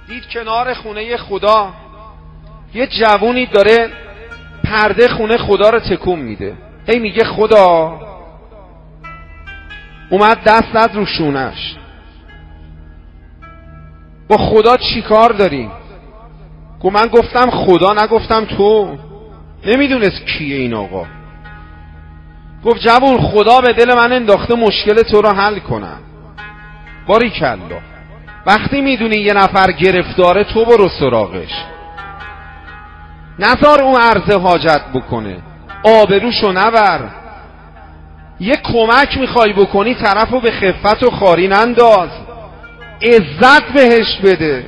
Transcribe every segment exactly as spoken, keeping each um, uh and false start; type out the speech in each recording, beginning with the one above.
دید کنار خونه خدا یه جوونی داره پرده خونه خدا رو تکون میده، هی میگه خدا. اومد دست زد رو شونش، با خدا چی کار داریم؟ گفت من گفتم خدا، نگفتم تو. نمیدونست کیه این آقا. گفت جوون خدا به دل من انداخته مشکل تو رو حل کنم. باریکلا. وقتی میدونی یه نفر گرفتاره تو برو سراغش، نذار اون عرض حاجت بکنه، آبروشو نبر. یه کمک میخوای بکنی طرفو به خفت و خاری ننداز، عزت بهش بده.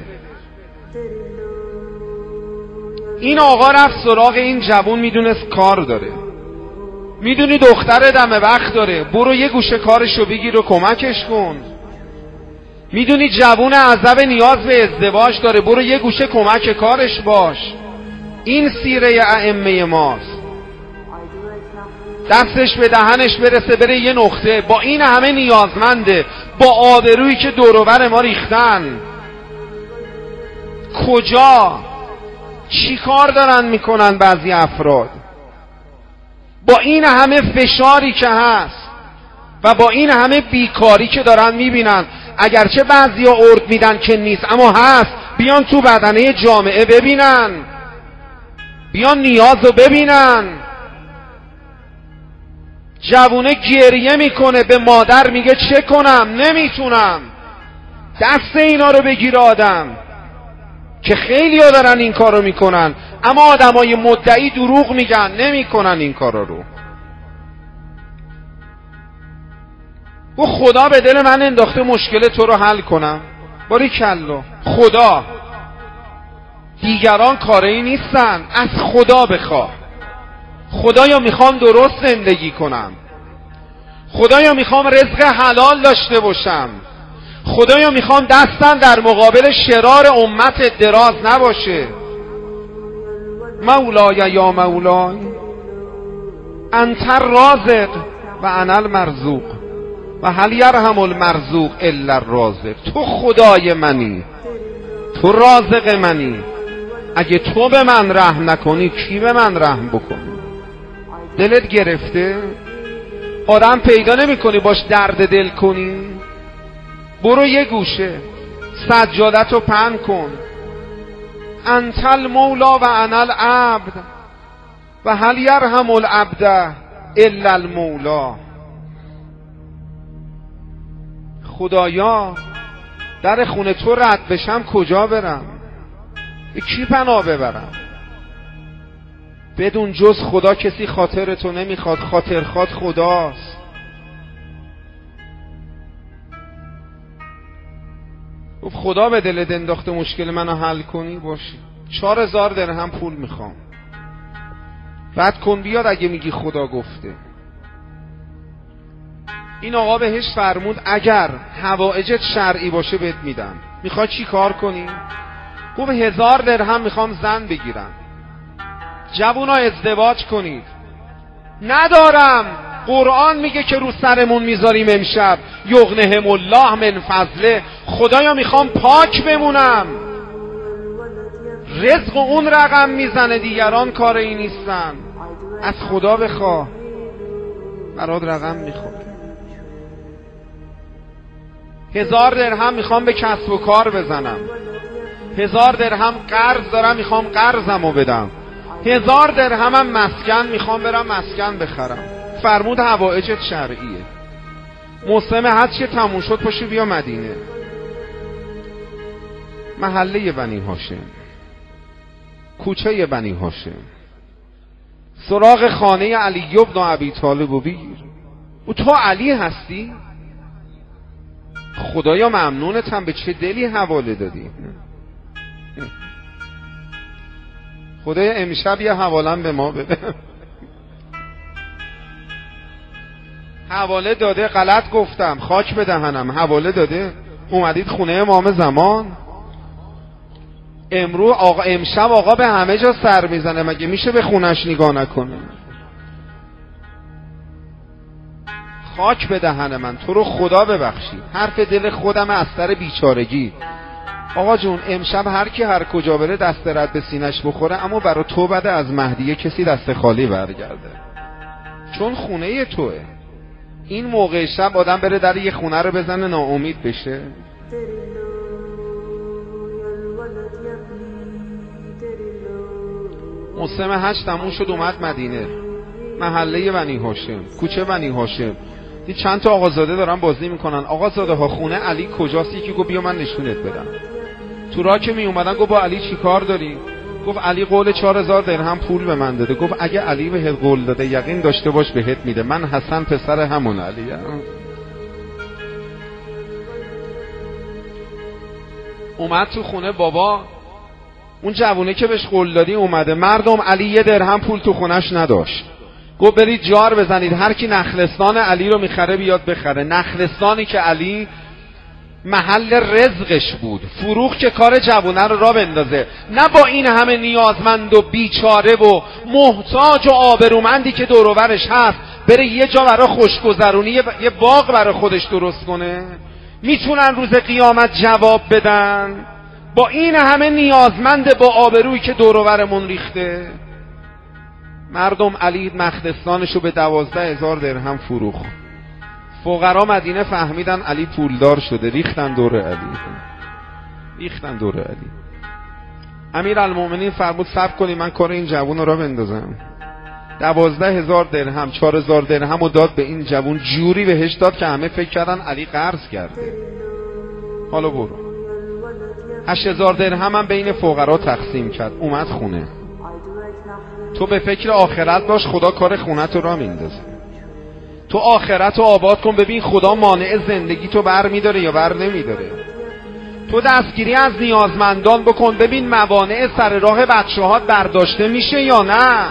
این آقا رفت سراغ این جوون، میدونست کار داره. میدونی دختر دم وقت داره، برو یه گوشه کارشو بگیر و کمکش کن. میدونی جوون عزب نیاز به ازدواج داره، برو یه گوشه کمک کارش باش. این سیره ائمه ماست. دستش به دهنش برسه بره یه نقطه، با این همه نیازمنده، با آبرویی که دور و بر ما ریختن. کجا چی کار دارن میکنن بعضی افراد؟ با این همه فشاری که هست و با این همه بیکاری که دارن میبینن، اگرچه بعضی ها ارد میدن که نیست، اما هست، بیان تو بدنه جامعه ببینن، بیان نیاز رو ببینن. جوونه گریه میکنه، به مادر میگه چه کنم، نمیتونم. دست اینا رو بگیر آدم، که خیلی ها دارن این کار رو میکنن، اما آدم های مدعی دروغ میگن، نمیکنن این کار رو. و خدا به دل من انداخته مشکل تو رو حل کنم. باریکلا. خدا، دیگران کاری نیستن، از خدا بخواه. خدایا میخوام درست زندگی کنم، خدایا میخوام رزق حلال داشته باشم، خدایا میخوام دستم در مقابل شرار امت دراز نباشه. مولای یا مولای انت الرازق و انا المرزوق و هل یرحم المرزوق الا الرازق. تو خدای منی، تو رازق منی، اگه تو به من رحم نکنی کی به من رحم بکنی؟ دلت گرفته؟ آدم پیدا نمی کنی باش درد دل کنی؟ برو یه گوشه سجادت رو پهن کن. انت المولا و انا العبد و هل یرحم العبد الا المولا. خدایا در خونه تو رد بشم کجا برم؟ به کی پناه ببرم؟ بدون جز خدا کسی خاطر تو نمیخواد، خاطر خواد خداست. خدا به دلت انداخته مشکل منو حل کنی، باشی چهار هزار درهم پول میخوام، رد کن بیاد اگه میگی خدا گفته. این آقا بهش فرمود اگر حوائجت شرعی باشه بهت میدم. میخوای چی کار کنی؟ گفت هزار درهم میخوام زن بگیرم. جوونا ازدواج کنید. ندارم، قرآن میگه که رو سرمون میذاریم امشب یغنهم الله من فضله. خدایا میخوام پاک بمونم. رزق اون رقم میزنه، دیگران کار این نیستن. از خدا بخواه، برات رقم میخوره. هزار درهم میخوام به کسب و کار بزنم، هزار درهم قرض دارم میخوام قرضمو بدم، هزار درهمم مسکن میخوام برم مسکن بخرم. فرمود حوائجت شرعیه. موسم حج که تموم شد پاشو بیا مدینه، محله بنی هاشم، کوچه بنی هاشم، سراغ خانه علی بن ابی طالب و بگیر. و تو علی هستی؟ خدایا ممنونتم، به چه دلی حواله دادی. خدایا امشب یه حوالم به ما بده. حواله داده، غلط گفتم، خاک به دهنم. حواله داده، اومدید خونه امام زمان. امرو آقا امشب آقا به همه جا سر میزنه، مگه میشه به خونش نگاه نکنه؟ خاک به دهن من، تو رو خدا ببخشید. حرف دل خودم از سر بیچارگی. آقا جون امشب هر کی هر کجا بره دست رد به سینش بخوره، اما برای تو بده از مهدیه کسی دست خالی برگرده، چون خونه توه. این موقع شب آدم بره در یه خونه رو بزنه ناامید بشه؟ موسم حج تموم شد، اومد مدینه، محله بنی هاشم، کوچه بنی هاشم، دی چند تا آقازاده دارن بازی میکنن. آقازاده ها خونه علی کجاست؟ یکی گفت بیا من نشونت بدم. تو راه که می اومدن گفت با علی چی کار داری؟ گفت علی قول چهار هزار درهم پول به من داده. گفت اگه علی بهت قول داده یقین داشته باش بهت میده، من حسن پسر همون علیه. اومد تو خونه بابا، اون جوونه که بهش قول دادی اومده. مردم علی یه درهم پول تو خونش نداشت. گفت برید جار بزنید، هر کی نخلستان علی رو میخره بیاد بخره. نخلستانی که علی محل رزقش بود، فروخ که کار جوونه رو را بندازه، نه با این همه نیازمند و بیچاره و محتاج و آبرومندی که دور و برش هست بره یه جا برای خوشگذرونی یه باغ برای خودش درست کنه. میتونن روز قیامت جواب بدن با این همه نیازمند با آبرویی که دور و برمون ریخته؟ مردم علی مخدستانشو به دوازده هزار درهم فروخ. فقرا مدینه فهمیدن علی پولدار شده، ریختن دور علی، ریختن دور علی. امیر المومنین فرمود صبر کنی من کار این جوون را بندازم. دوازده هزار درهم، چهار هزار درهم رو داد به این جوون، جوری بهش داد که همه فکر کردن علی قرض کرده. حالا برو. هشت هزار درهم هم بین فقرا تقسیم کرد، اومد خونه. تو به فکر آخرت باش، خدا کار خونت رو را میندازه. تو آخرت رو آباد کن، ببین خدا مانع زندگی تو بر میداره یا بر نمیداره. تو دستگیری از نیازمندان بکن، ببین موانع سر راه بچه ها برداشته میشه یا نه.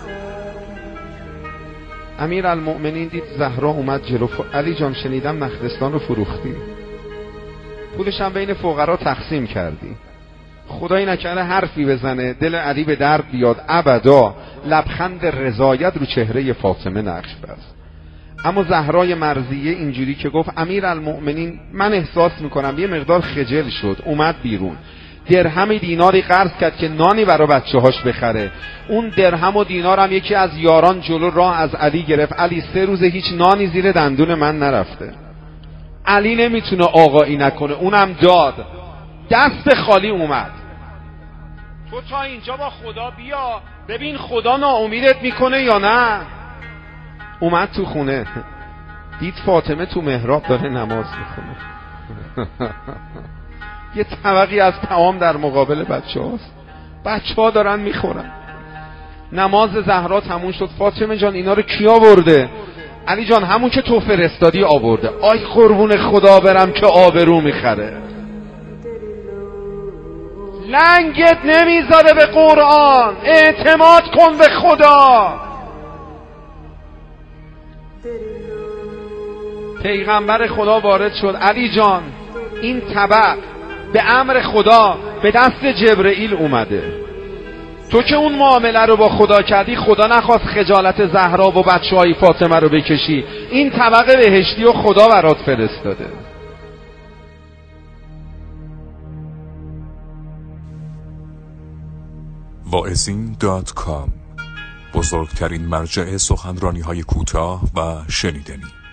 امیر المؤمنین دید زهرا اومد جلو. علی جان شنیدم نخلستان رو فروختی، پولش هم بین فقرا تقسیم کردی. خدایی نکرده حرفی بزنه دل علی به درد بیاد. ابدا لبخند رضایت رو چهره فاطمه نقش بست. اما زهرای مرضیه اینجوری که گفت امیر المؤمنین من احساس میکنم یه مقدار خجل شد، اومد بیرون، درهم دیناری قرض کرد که نانی برای بچه هاش بخره. اون درهم و دینار هم یکی از یاران جلو راه از علی گرفت. علی سه روز هیچ نانی زیر دندون من نرفته. علی نمیتونه آقایی نکنه، اونم داد، دست خالی اومد. تو تا اینجا با خدا بیا ببین خدا ناامیدت میکنه یا نه. اومد تو خونه، دید فاطمه تو محراب داره نماز میخونه. یه طبقی از طعام در مقابل بچه هاست، بچه ها دارن میخورن. نماز زهرا تموم شد. فاطمه جان اینا رو کی آورده؟ علی جان همون که تو فرستادی آورده. آی قربون خدا برم که آبرو میخره. لنگت نمیذاره به قرآن، اعتماد کن به خدا. پیغمبر خدا وارد شد. علی جان این طبق به امر خدا به دست جبرئیل اومده. تو که اون معامله رو با خدا کردی، خدا نخواست خجالت زهرا و بچه های فاطمه رو بکشی، این طبق بهشتی و خدا برات فرستاده. واعظین دات کام، بزرگترین مرجع سخنرانی های کوتاه و شنیدنی.